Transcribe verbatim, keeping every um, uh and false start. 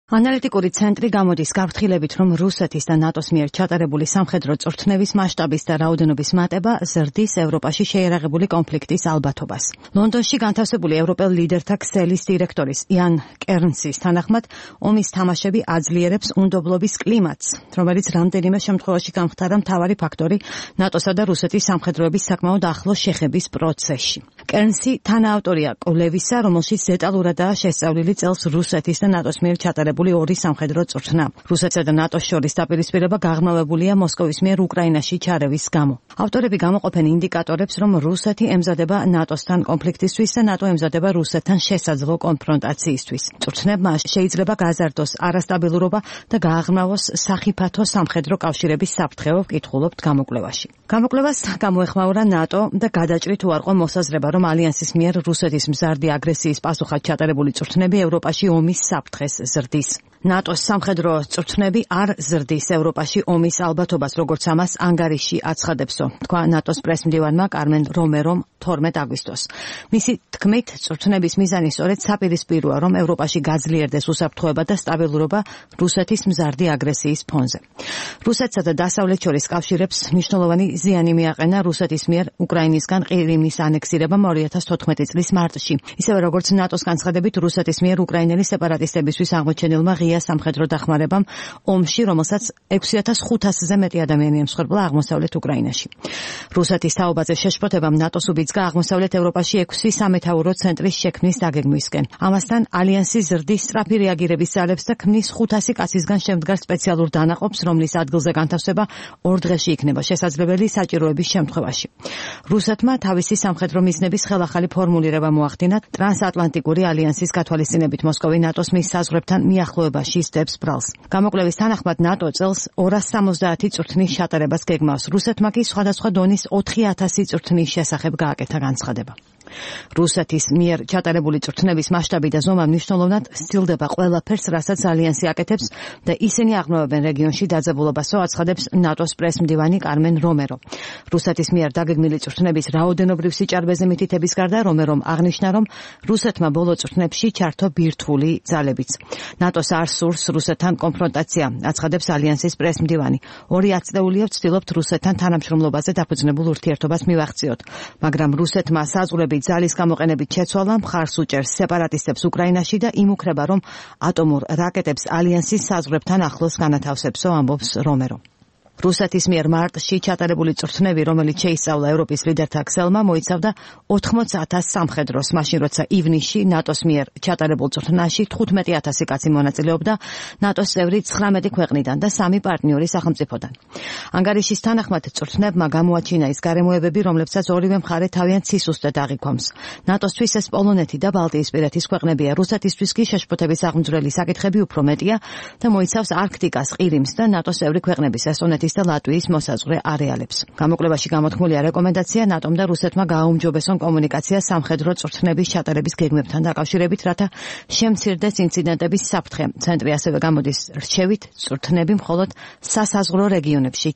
ანალიტიკური ცენტრი გამოდის გაფრთხილებით, რომ რუსეთის და ნატოს მიერ ჩატარებული სამხედრო წვრთნების მასშტაბის და რაოდენობის მატება ზრდის ევროპაში შეიარაღებული კონფლიქტის ალბათობას. ლონდონში განთავსებული ევროპელ ლიდერთა ქსელის დირექტორის იან კერნსის თანახმად, ომის თამაშები აძლიერებს უნდობლობის კლიმატს, რომელიც რამდენიმე შემთხვევაში გამხდარა მთავარი ფაქტორი ნატოსა და რუსეთის სამხედროების საკმაოდ ახლო შეხების პროცესში. კერნსი თანაავტორია კვლევისა, რომელშიც დეტალურადაა შესწავლილი წელს რუსეთის და ნატოს მიერ ჩატარებული ორი სამხედრო წვრთნა. რუსეთსა და ნატოს შორის დაპირისპირება გაღრმავებულია მოსკოვის მიერ უკრაინაში ჩარევის გამო. ავტორები გამოყოფენ ინდიკატორებს, რომ რუსეთი ემზადება ნატოსთან კონფლიქტისთვის და ნატო ემზადება რუსეთთან შესაძლო კონფრონტაციისთვის. წვრთნებმა შეიძლება გაზარდოს არასტაბილურობა და გააღრმავოს სახიფათო სამხედრო კავშირების საფრთხეო, ვკითხულობთ გამოკვლევაში. გამოკვლევას გამოეხმაურა ნატო და გადაჭრით უარყო მოსაზრება, რომ ალიანსის მიერ რუსეთის მზარდი აგრესიის პასუხად ჩატარებული წვრთნები ევროპაში ომის საფრთხეს ზრდის. ნატოს სამხედრო წვრთნები არ ზრდის ევროპაში ომის ალბათობას, როგორც ამას ანგარიში აცხადებსო, თქვა ნატოს პრესმდივანმა კარმენ რომერომ თორმეტ აგვისტოს. მისი თქმით, წვრთნების მიზანი სწორედ საპირისპიროა, რომ ევროპაში გაძლიერდეს უსაფრთხოება და სტაბილურობა რუსეთის მზარდი აგრესიის ფონზე. რუსეთსა და დასავლეთ შორის კავშირებს მნიშვნელოვანი ზიანი მიაყენა რუსეთის მიერ უკრაინისგან ყირიმის ანექსირებამ ორი ათას თოთხმეტი წლის მარტში. ისევე როგორც ნატოს განცხადებით, რუსეთის მიერ უკრაინელი სეპარატისტებისთვის აღმოჩენილმა ღია სამხედრო დახმარებამ ომში, რომელსაც ექვსი ათას ხუთასზე მეტი ადამიანი ემსხვერპლა აღმოსავლეთ უკრაინაში. რუსეთის თაობაზე შეშფოთებამ ნატოს უბიძგა აღმოსავლეთ ევროპაში ექვსი სამეთაურო ცენტრის შექმნის დაგეგმვისკენ. ამასთან ალიანსი ზრდის სწრაფი რეაგირების ძალებს და ქმნის ხუთასი კაცისგან შემდგარ სპეციალურ დანაყოფს, რომლის ადგილზე განთავსება ორ დღეში იქნება შესაძლებელი საჭიროების შემთხვევაში. რუსეთმა თავისი სამხედრო მიზნების ხელახალი ფორმულირება მოახდინა ტრანსატლანტიკური ალიანსის გათვალისწინებით მოსკოვი ნატოს მის საზღვრებთან მიახლოებაში სდებს ბრალს. გამოკვლევის თანახმად ნატო წელს ორას სამოცდაათი წვრთნის ჩატარებას გეგმავს. რუსეთმა კი სხვადასხვა დონის ოთხი ათასი წვრთნის შესახებ გააკეთა განცხადება. რუსეთის მიერ ჩატარებული წვრთნების მასშტაბი და ზომა მნიშვნელოვნად სცილდება ყველაფერს, რასაც ალიანსი აკეთებს და ისინი აღმევებენ რეგიონში დაძაბულობასო, აცხადებს ნატოს პრესმდივანი კარმენ რომერო. რუსეთის მიერ დაგეგმილი წვრთნების რაოდენობრივ სიჭარბეზე მითითების გარდა რომერომ აღნიშნა, რომ რუსეთმა ბოლო წვრთნებში ჩართო ბირთვული ძალებიც. ნატოს არ სურს რუსეთთან კონფრონტაცია, აცხადებს ალიანსის პრესმდივანი. ორი ათწლეულია ვცდილობთ რუსეთთან თანამშრომლობაზე დაფუძნებულ ურთიერთობას მივახციოთ, მაგრამ რუსეთმა საზღვრები ძალის გამოყენებით შეცვალა, მხარს უჭერს სეპარატისტებს უკრაინაში და იმუქრება, რომ ატომურ რაკეტებს ალიანსის საზღვრებთან ახლოს განათავსებსო, ამბობს რომერო. რუსეთის მიერ მარტში ჩატარებული წვრთნები, რომელიც შეისწავლა ევროპის ლიდერთა ქსელმა, მოიცავდა ოთხმოც ათას სამხედროს, მაშინ როცა ივნისში ნატოს მიერ ჩატარებულ წვრთნაში თხუთმეტი ათასი კაცი მონაწილეობდა ნატოს წევრი ცხრამეტი ქვეყნიდან და სამი პარტნიორი სახელმწიფოდან. ანგარიშის თანახმად წვრთნებმა გამოაჩინა ის გარემოებები, რომლებსაც ორივე მხარე თავიანთ სისუსტედ აღიქვამს. ნატოსთვის ეს პოლონეთი და ბალტიისპირეთის ქვეყნებია, რუსეთისთვის კი შეშფოთების აღმძვრელი საკითხები უფრო მეტია და მოიცავს არქტიკას, ყირიმს და ნატოს წევრი ქვეყნების ესტონეთის და ლატვიის მოსაზღვრე არეალებს. გამოკვლევაში გამოთქმულია რეკომენდაცია ნატომ და რუსეთმა გააუმჯობესონ კომუნიკაცია სამხედრო წვრთნების ჩატარების გეგმებთან დაკავშირებით, რათა შემცირდეს ინციდენტების საფრთხე. ცენტრი ასევე გამოდის რჩევით წვრთნები მხოლოდ სასაზღვრო რეგიონებში